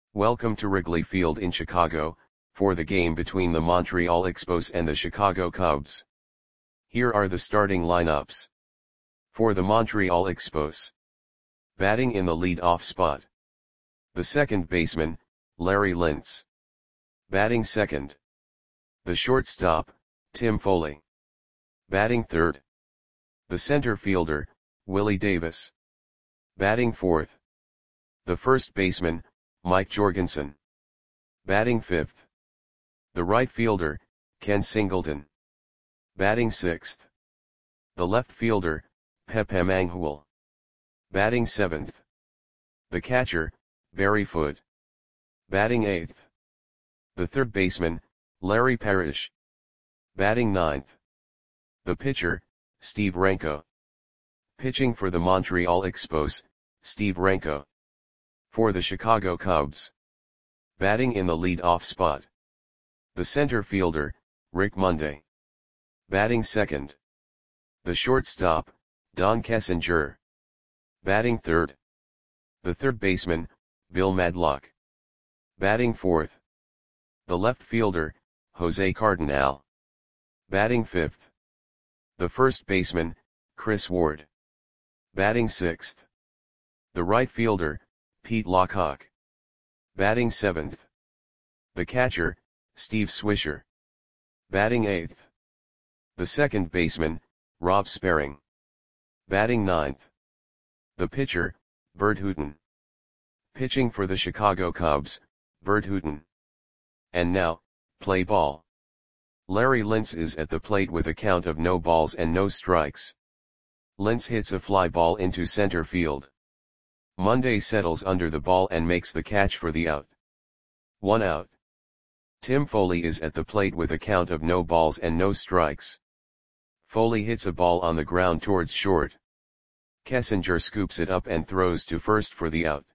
Welcome to Wrigley Field in Chicago, for the game between the Montreal Expos and the Chicago Cubs. Here are the starting lineups. For the Montreal Expos. Batting in the lead-off spot. The second baseman, Larry Lintz. Batting second. The shortstop, Tim Foley. Batting third. The center fielder, Willie Davis. Batting fourth. The first baseman, Mike Jorgensen. Batting fifth. The right fielder, Ken Singleton. Batting sixth. The left fielder, Pepe Mangual. Batting seventh. The catcher, Barry Foote. Batting eighth. The third baseman, Larry Parrish. Batting ninth. The pitcher, Steve Renko. Pitching for the Montreal Expos, Steve Renko. For the Chicago Cubs. Batting in the lead-off spot. The center fielder, Rick Monday. Batting second. The shortstop, Don Kessinger. Batting third. The third baseman, Bill Madlock. Batting fourth. The left fielder, Jose Cardinal. Batting fifth. The first baseman, Chris Ward. Batting sixth. The right fielder, Pete Lockhart. Batting seventh. The catcher, Steve Swisher. Batting eighth. The second baseman, Rob Sparring. Batting ninth. The pitcher, Bert Hooton. Pitching for the Chicago Cubs, Bert Hooton. And now, play ball. Larry Lintz is at the plate with a count of no balls and no strikes. Lintz hits a fly ball into center field. Monday settles under the ball and makes the catch for the out. 1 out. Tim Foley is at the plate with a count of no balls and no strikes. Foley hits a ball on the ground towards short. Kessinger scoops it up and throws to first for the out.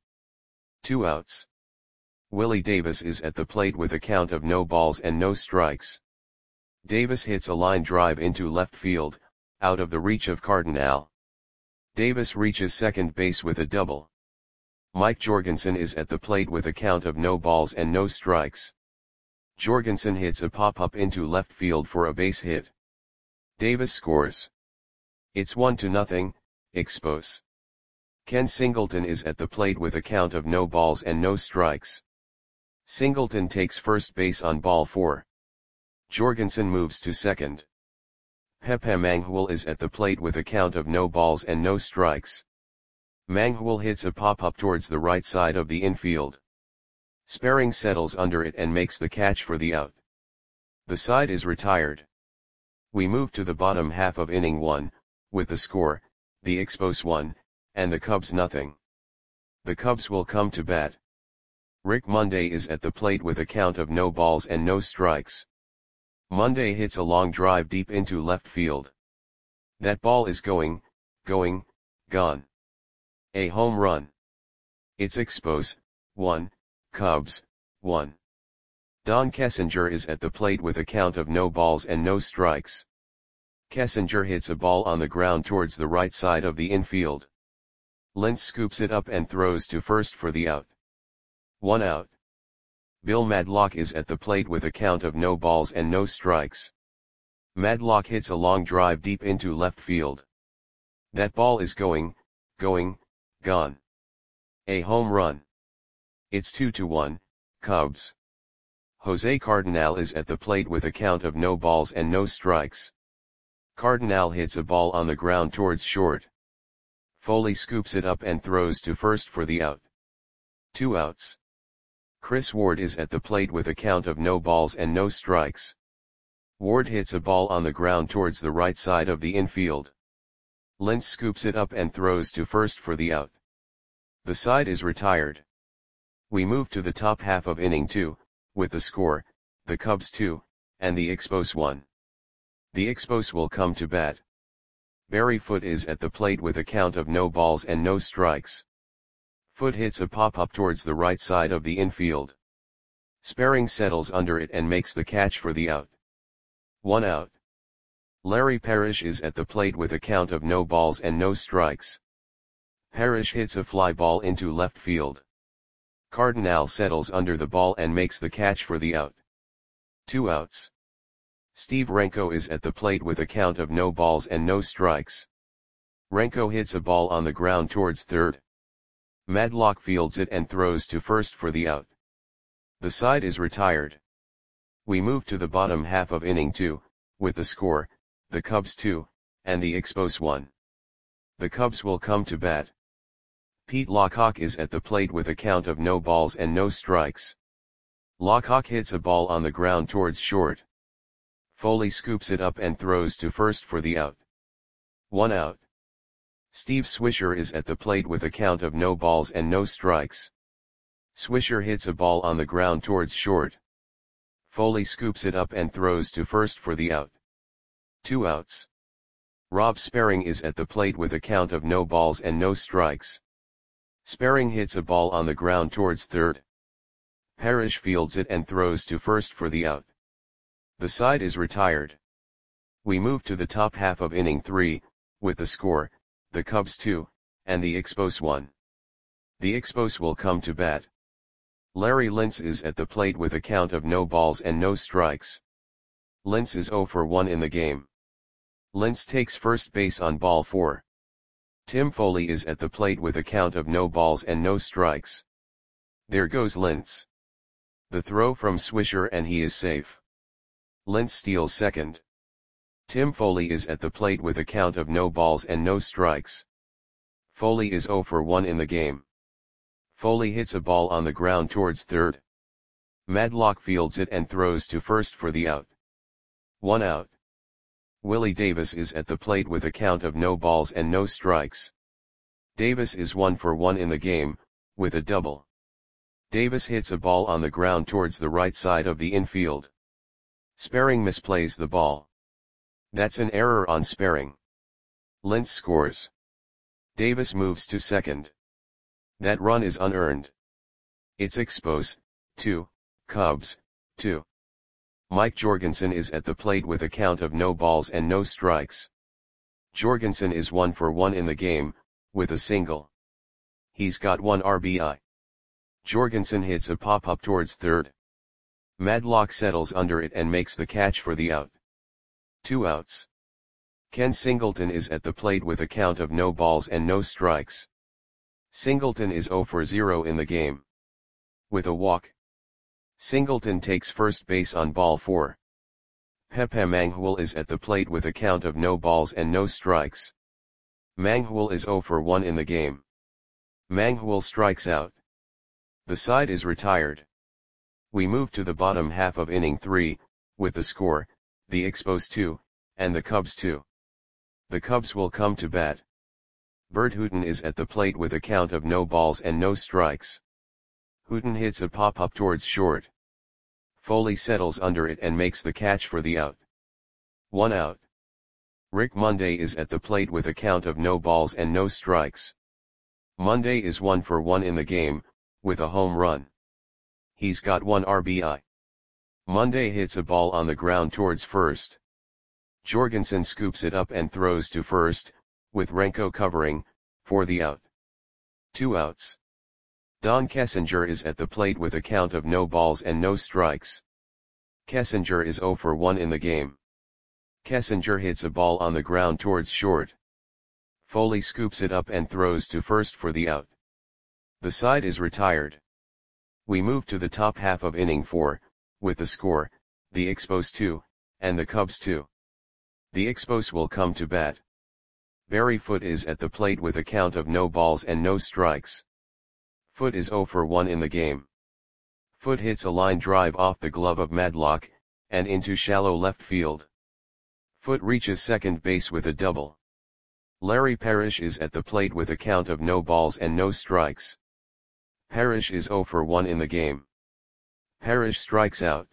2 outs. Willie Davis is at the plate with a count of no balls and no strikes. Davis hits a line drive into left field, out of the reach of Cardinal. Davis reaches second base with a double. Mike Jorgensen is at the plate with a count of no balls and no strikes. Jorgensen hits a pop-up into left field for a base hit. Davis scores. It's 1-0, Expos. Ken Singleton is at the plate with a count of no balls and no strikes. Singleton takes first base on ball 4. Jorgensen moves to second. Pepe Mangual is at the plate with a count of no balls and no strikes. Mangual hits a pop-up towards the right side of the infield. Sparring settles under it and makes the catch for the out. The side is retired. We move to the bottom half of inning 1, with the score, the Expos 1, and the Cubs 0. The Cubs will come to bat. Rick Monday is at the plate with a count of no balls and no strikes. Monday hits a long drive deep into left field. That ball is going, gone. A home run. It's Expos 1, Cubs 1. Don Kessinger is at the plate with a count of no balls and no strikes. Kessinger hits a ball on the ground towards the right side of the infield. Lintz scoops it up and throws to first for the out. 1 out. Bill Madlock is at the plate with a count of no balls and no strikes. Madlock hits a long drive deep into left field. That ball is going, gone. A home run. It's 2-1, Cubs. Jose Cardinal is at the plate with a count of no balls and no strikes. Cardinal hits a ball on the ground towards short. Foley scoops it up and throws to first for the out. 2 outs. Chris Ward is at the plate with a count of no balls and no strikes. Ward hits a ball on the ground towards the right side of the infield. Lintz scoops it up and throws to first for the out. The side is retired. We move to the top half of inning 2, with the score, the Cubs 2, and the Expos 1. The Expos will come to bat. Barry Foote is at the plate with a count of no balls and no strikes. Foote hits a pop-up towards the right side of the infield. Sparring settles under it and makes the catch for the out. 1 out. Larry Parrish is at the plate with a count of no balls and no strikes. Parrish hits a fly ball into left field. Cardinal settles under the ball and makes the catch for the out. 2 outs. Steve Renko is at the plate with a count of no balls and no strikes. Renko hits a ball on the ground towards third. Madlock fields it and throws to first for the out. The side is retired. We move to the bottom half of inning 2, with the score, the Cubs 2, and the Expos 1. The Cubs will come to bat. Pete Lockhawk is at the plate with a count of no balls and no strikes. Lockhawk hits a ball on the ground towards short. Foley scoops it up and throws to first for the out. 1 out. Steve Swisher is at the plate with a count of no balls and no strikes. Swisher hits a ball on the ground towards short. Foley scoops it up and throws to first for the out. 2 outs. Rob Sperring is at the plate with a count of no balls and no strikes. Sperring hits a ball on the ground towards third. Parrish fields it and throws to first for the out. The side is retired. We move to the top half of inning 3, with the score, the Cubs 2, and the Expos 1. The Expos will come to bat. Larry Lintz is at the plate with a count of no balls and no strikes. Lintz is 0 for 1 in the game. Lintz takes first base on ball 4. Tim Foley is at the plate with a count of no balls and no strikes. There goes Lintz. The throw from Swisher and he is safe. Lintz steals second. Tim Foley is at the plate with a count of no balls and no strikes. Foley is 0 for 1 in the game. Foley hits a ball on the ground towards third. Madlock fields it and throws to first for the out. 1 out. Willie Davis is at the plate with a count of no balls and no strikes. Davis is 1 for 1 in the game, with a double. Davis hits a ball on the ground towards the right side of the infield. Sperring misplays the ball. That's an error on Sperring. Lintz scores. Davis moves to second. That run is unearned. It's Expos 2, Cubs 2. Mike Jorgensen is at the plate with a count of no balls and no strikes. Jorgensen is 1 for 1 in the game, with a single. He's got 1 RBI. Jorgensen hits a pop-up towards third. Madlock settles under it and makes the catch for the out. 2 outs. Ken Singleton is at the plate with a count of no balls and no strikes. Singleton is 0 for 0 in the game. With a walk. Singleton takes first base on ball 4. Pepe Manghul is at the plate with a count of no balls and no strikes. Manghul is 0 for 1 in the game. Manghul strikes out. The side is retired. We move to the bottom half of inning 3, with the score, the Expos 2, and the Cubs 2. The Cubs will come to bat. Bert Hooton is at the plate with a count of no balls and no strikes. Hooton hits a pop-up towards short. Foley settles under it and makes the catch for the out. 1 out. Rick Monday is at the plate with a count of no balls and no strikes. Monday is 1 for 1 in the game, with a home run. He's got 1 RBI. Monday hits a ball on the ground towards first. Jorgensen scoops it up and throws to first, with Renko covering, for the out. 2 outs. Don Kessinger is at the plate with a count of no balls and no strikes. Kessinger is 0 for 1 in the game. Kessinger hits a ball on the ground towards short. Foley scoops it up and throws to first for the out. The side is retired. We move to the top half of inning 4, with the score, the Expos 2, and the Cubs 2. The Expos will come to bat. Barry Foote is at the plate with a count of no balls and no strikes. Foote is 0 for 1 in the game. Foote hits a line drive off the glove of Madlock, and into shallow left field. Foote reaches second base with a double. Larry Parrish is at the plate with a count of no balls and no strikes. Parrish is 0 for 1 in the game. Parrish strikes out.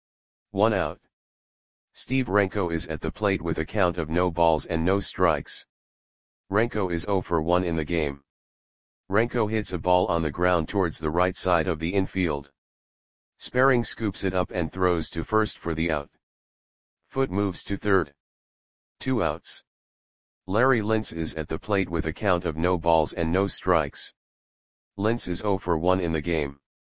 1 out. Steve Renko is at the plate with a count of no balls and no strikes. Renko is 0 for 1 in the game. Renko hits a ball on the ground towards the right side of the infield. Sperring scoops it up and throws to first for the out. Foote moves to third. 2 outs. Larry Lintz is at the plate with a count of no balls and no strikes. Lintz is 0 for 1 in the game.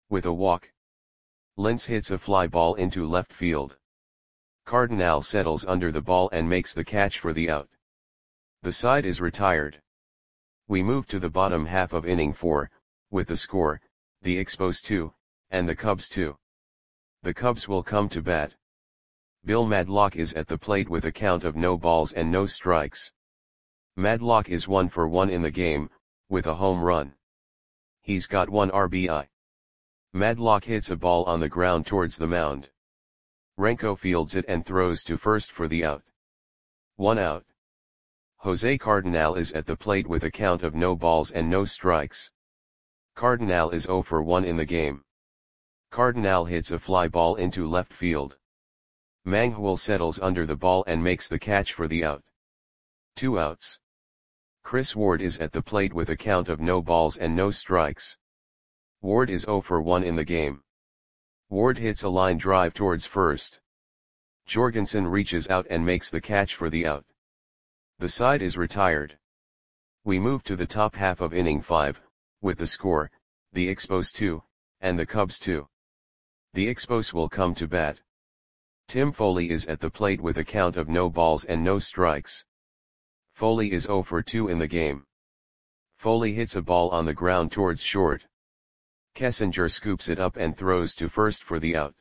with a walk. Lentz hits a fly ball into left field. Cardinal settles under the ball and makes the catch for the out. The side is retired. We move to the bottom half of inning 4, with the score, the Expos 2, and the Cubs 2. The Cubs will come to bat. Bill Madlock is at the plate with a count of no balls and no strikes. Madlock is 1 for 1 in the game, with a home run. He's got 1 RBI. Madlock hits a ball on the ground towards the mound. Renko fields it and throws to first for the out. 1 out. Jose Cardinal is at the plate with a count of no balls and no strikes. Cardinal is 0 for 1 in the game. Cardinal hits a fly ball into left field. Manghul settles under the ball and makes the catch for the out. 2 outs. Chris Ward is at the plate with a count of no balls and no strikes. Ward is 0 for 1 in the game. Ward hits a line drive towards first. Jorgensen reaches out and makes the catch for the out. The side is retired. We move to the top half of inning 5, with the score, the Expos 2, and the Cubs 2. The Expos will come to bat. Tim Foley is at the plate with a count of no balls and no strikes. Foley is 0 for 2 in the game. Foley hits a ball on the ground towards short. Kessinger scoops it up and throws to first for the out.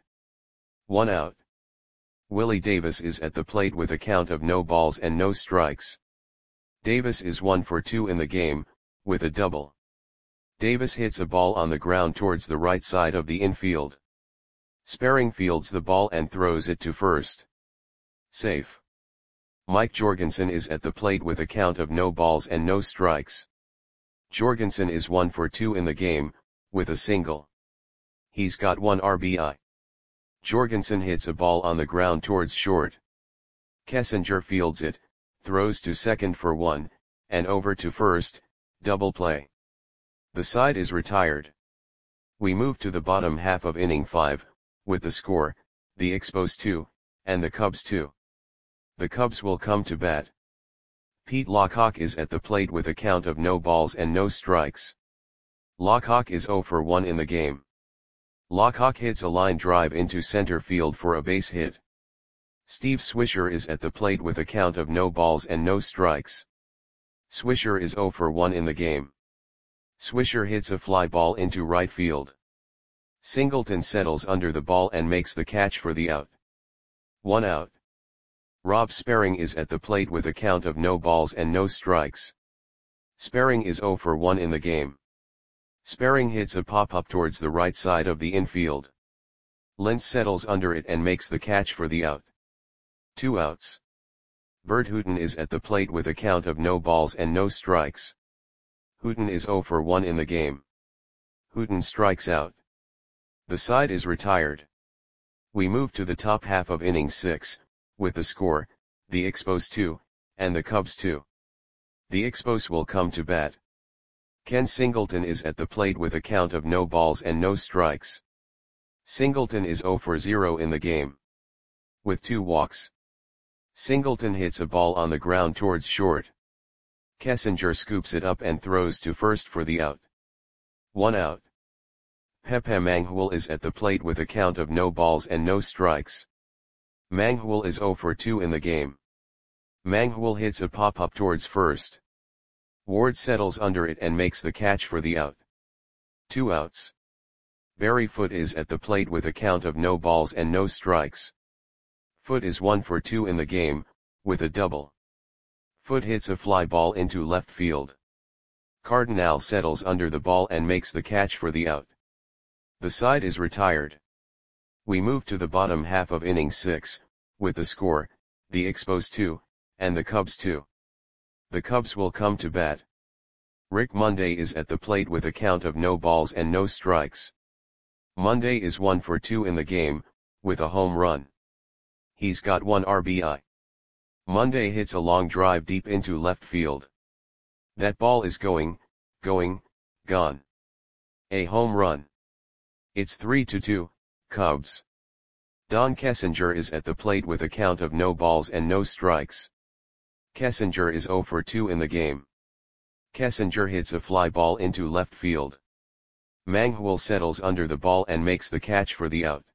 1 out. Willie Davis is at the plate with a count of no balls and no strikes. Davis is 1 for 2 in the game, with a double. Davis hits a ball on the ground towards the right side of the infield. Sperring fields the ball and throws it to first. Safe. Mike Jorgensen is at the plate with a count of no balls and no strikes. Jorgensen is 1 for 2 in the game, with a single. He's got 1 RBI. Jorgensen hits a ball on the ground towards short. Kessinger fields it, throws to second for 1, and over to first, double play. The side is retired. We move to the bottom half of inning 5, with the score, the Expos 2, and the Cubs 2. The Cubs will come to bat. Pete Lockhawk is at the plate with a count of no balls and no strikes. Lockhawk is 0 for 1 in the game. Lockhawk hits a line drive into center field for a base hit. Steve Swisher is at the plate with a count of no balls and no strikes. Swisher is 0 for 1 in the game. Swisher hits a fly ball into right field. Singleton settles under the ball and makes the catch for the out. 1 out. Rob Sperring is at the plate with a count of no balls and no strikes. Sperring is 0 for 1 in the game. Sperring hits a pop-up towards the right side of the infield. Lentz settles under it and makes the catch for the out. 2 outs. Bert Hooton is at the plate with a count of no balls and no strikes. Hooton is 0 for 1 in the game. Hooton strikes out. The side is retired. We move to the top half of inning 6, with the score, the Expos 2, and the Cubs 2. The Expos will come to bat. Ken Singleton is at the plate with a count of no balls and no strikes. Singleton is 0 for 0 in the game. With 2 walks. Singleton hits a ball on the ground towards short. Kessinger scoops it up and throws to first for the out. 1 out. Pepe Manghul is at the plate with a count of no balls and no strikes. Manghul is 0 for 2 in the game. Manghul hits a pop-up towards first. Ward settles under it and makes the catch for the out. 2 outs. Barry Foote is at the plate with a count of no balls and no strikes. Foote is 1 for 2 in the game, with a double. Foote hits a fly ball into left field. Cardinal settles under the ball and makes the catch for the out. The side is retired. We move to the bottom half of inning 6, with the score, the Expos 2, and the Cubs 2. The Cubs will come to bat. Rick Monday is at the plate with a count of no balls and no strikes. Monday is 1 for 2 in the game, with a home run. He's got 1 RBI. Monday hits a long drive deep into left field. That ball is going, gone. A home run. It's 3-2, Cubs. Don Kessinger is at the plate with a count of no balls and no strikes. Kessinger is 0 for 2 in the game. Kessinger hits a fly ball into left field. Manghwal settles under the ball and makes the catch for the out.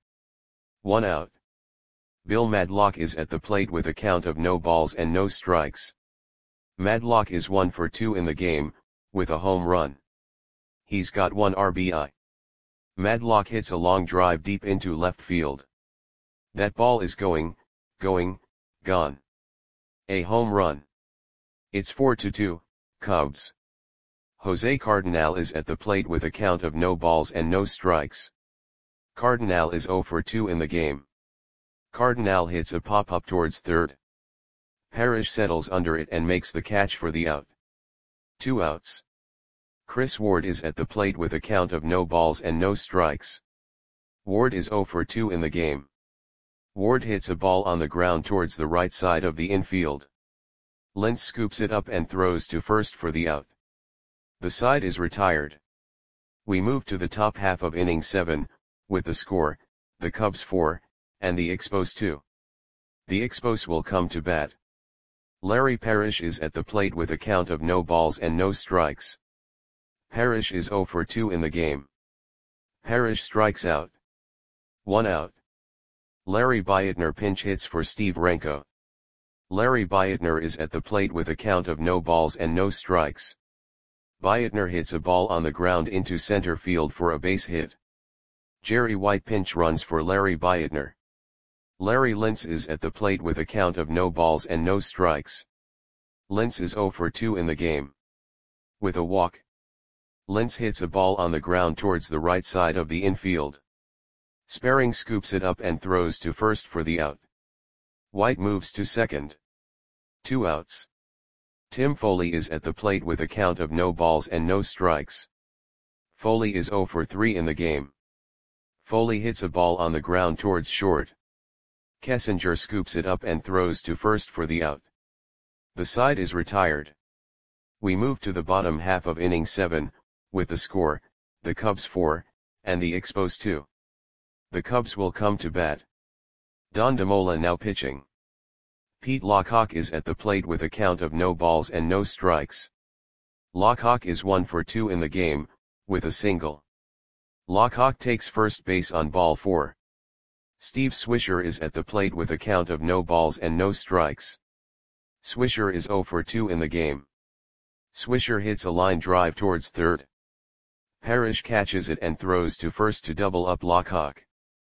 1 out. Bill Madlock is at the plate with a count of no balls and no strikes. Madlock is 1 for 2 in the game, with a home run. He's got 1 RBI. Madlock hits a long drive deep into left field. That ball is going, gone. A home run. It's 4-2, Cubs. Jose Cardenal is at the plate with a count of no balls and no strikes. Cardenal is 0 for 2 in the game. Cardenal hits a pop-up towards third. Parrish settles under it and makes the catch for the out. 2 outs. Chris Ward is at the plate with a count of no balls and no strikes. Ward is 0 for 2 in the game. Ward hits a ball on the ground towards the right side of the infield. Lentz scoops it up and throws to first for the out. The side is retired. We move to the top half of inning 7, with the score, the Cubs 4, and the Expos 2. The Expos will come to bat. Larry Parrish is at the plate with a count of no balls and no strikes. Parrish is 0 for 2 in the game. Parrish strikes out. 1 out. Larry Beitner pinch hits for Steve Renko. Larry Beitner is at the plate with a count of no balls and no strikes. Beitner hits a ball on the ground into center field for a base hit. Jerry White pinch runs for Larry Beitner. Larry Lentz is at the plate with a count of no balls and no strikes. Lentz is 0 for 2 in the game. With a walk. Lentz hits a ball on the ground towards the right side of the infield. Sparring scoops it up and throws to first for the out. White moves to second. 2 outs. Tim Foley is at the plate with a count of no balls and no strikes. Foley is 0 for 3 in the game. Foley hits a ball on the ground towards short. Kessinger scoops it up and throws to first for the out. The side is retired. We move to the bottom half of inning 7, with the score, the Cubs 4, and the Expos 2. The Cubs will come to bat. Don DeMola now pitching. Pete Lockhawk is at the plate with a count of no balls and no strikes. Lockhawk is 1 for 2 in the game, with a single. Lockhawk takes first base on ball 4. Steve Swisher is at the plate with a count of no balls and no strikes. Swisher is 0 for 2 in the game. Swisher hits a line drive towards third. Parrish catches it and throws to first to double up Lockhawk.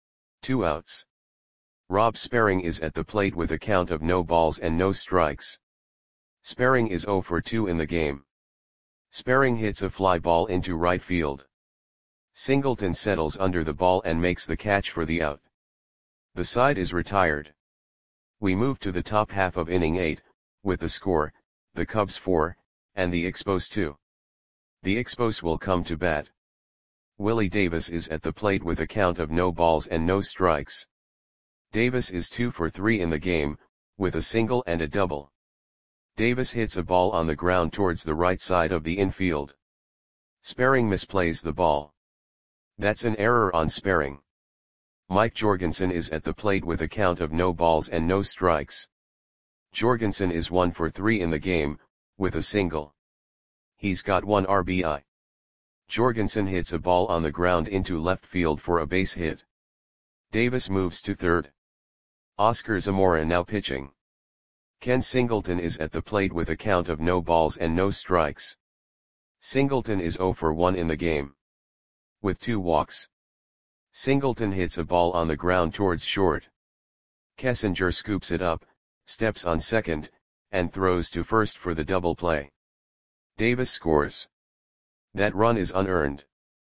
2 outs. Rob Sparring is at the plate with a count of no balls and no strikes. Sparring is 0 for 2 in the game. Sparring hits a fly ball into right field. Singleton settles under the ball and makes the catch for the out. The side is retired. We move to the top half of inning 8, with the score, the Cubs 4, and the Expos 2. The Expos will come to bat. Willie Davis is at the plate with a count of no balls and no strikes. Davis is 2 for 3 in the game, with a single and a double. Davis hits a ball on the ground towards the right side of the infield. Sparring misplays the ball. That's an error on Sparring. Mike Jorgensen is at the plate with a count of no balls and no strikes. Jorgensen is 1 for 3 in the game, with a single. He's got 1 RBI. Jorgensen hits a ball on the ground into left field for a base hit. Davis moves to third. Oscar Zamora now pitching. Ken Singleton is at the plate with a count of no balls and no strikes. Singleton is 0 for 1 in the game. With 2 walks. Singleton hits a ball on the ground towards short. Kessinger scoops it up, steps on second, and throws to first for the double play. Davis scores. That run is unearned.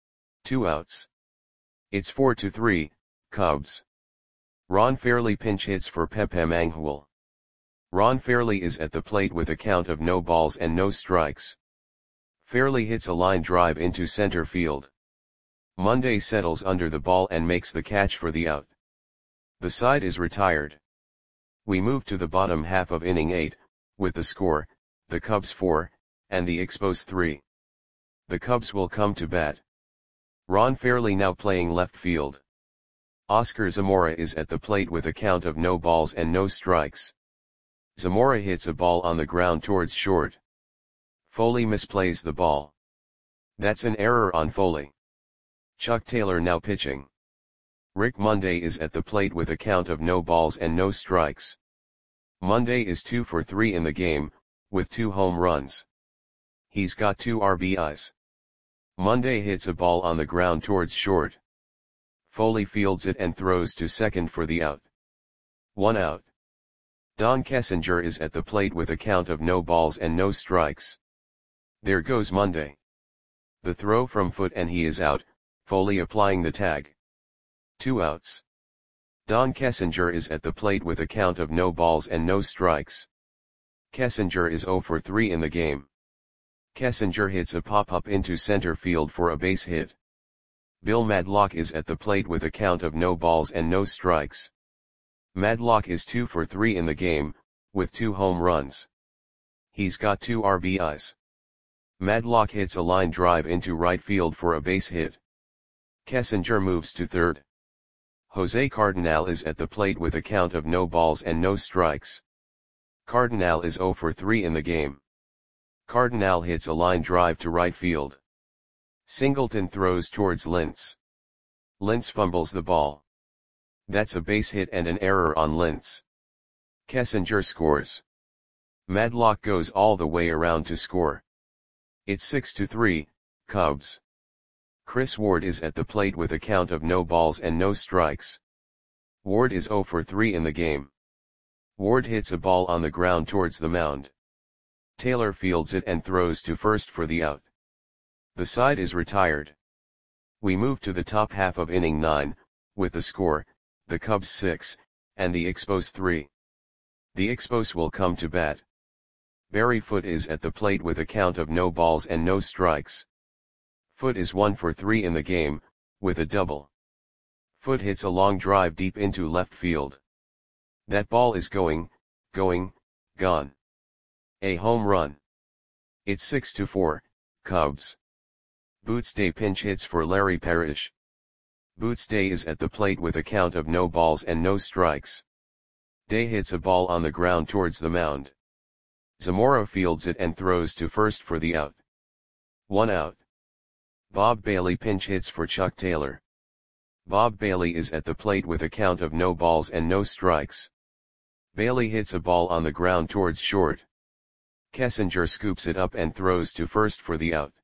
2 outs. It's 4-3, Cubs. Ron Fairly pinch hits for Pepe Manghwal. Ron Fairly is at the plate with a count of no balls and no strikes. Fairly hits a line drive into center field. Monday settles under the ball and makes the catch for the out. The side is retired. We move to the bottom half of inning 8, with the score, the Cubs 4, and the Expos 3. The Cubs will come to bat. Ron Fairly now playing left field. Oscar Zamora is at the plate with a count of no balls and no strikes. Zamora hits a ball on the ground towards short. Foley misplays the ball. That's an error on Foley. Chuck Taylor now pitching. Rick Monday is at the plate with a count of no balls and no strikes. Monday is 2 for 3 in the game, with 2 home runs. He's got 2 RBIs. Monday hits a ball on the ground towards short. Foley fields it and throws to second for the out. 1 out. Don Kessinger is at the plate with a count of no balls and no strikes. There goes Monday. The throw from foot and he is out, Foley applying the tag. 2 outs. Don Kessinger is at the plate with a count of no balls and no strikes. Kessinger is 0 for 3 in the game. Kessinger hits a pop-up into center field for a base hit. Bill Madlock is at the plate with a count of no balls and no strikes. Madlock is 2 for 3 in the game, with 2 home runs. He's got 2 RBIs. Madlock hits a line drive into right field for a base hit. Kessinger moves to third. Jose Cardinal is at the plate with a count of no balls and no strikes. Cardinal is 0 for 3 in the game. Cardinal hits a line drive to right field. Singleton throws towards Lintz. Lintz fumbles the ball. That's a base hit and an error on Lintz. Kessinger scores. Madlock goes all the way around to score. It's 6-3, Cubs. Chris Ward is at the plate with a count of no balls and no strikes. Ward is 0 for 3 in the game. Ward hits a ball on the ground towards the mound. Taylor fields it and throws to first for the out. The side is retired. We move to the top half of inning 9, with the score, the Cubs 6, and the Expos 3. The Expos will come to bat. Barry Foote is at the plate with a count of no balls and no strikes. Foote is 1 for 3 in the game, with a double. Foote hits a long drive deep into left field. That ball is going, gone. A home run. It's 6-4, Cubs. Boots Day pinch hits for Larry Parrish. Boots Day is at the plate with a count of no balls and no strikes. Day hits a ball on the ground towards the mound. Zamora fields it and throws to first for the out. 1 out. Bob Bailey pinch hits for Chuck Taylor. Bob Bailey is at the plate with a count of no balls and no strikes. Bailey hits a ball on the ground towards short. Kessinger scoops it up and throws to first for the out.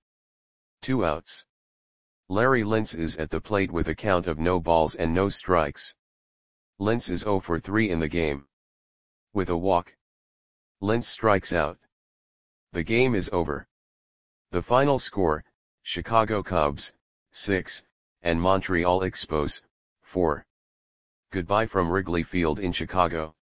2 outs. Larry Lintz is at the plate with a count of no balls and no strikes. Lintz is 0 for 3 in the game. With a walk, Lintz strikes out. The game is over. The final score, Chicago Cubs, 6, and Montreal Expos, 4. Goodbye from Wrigley Field in Chicago.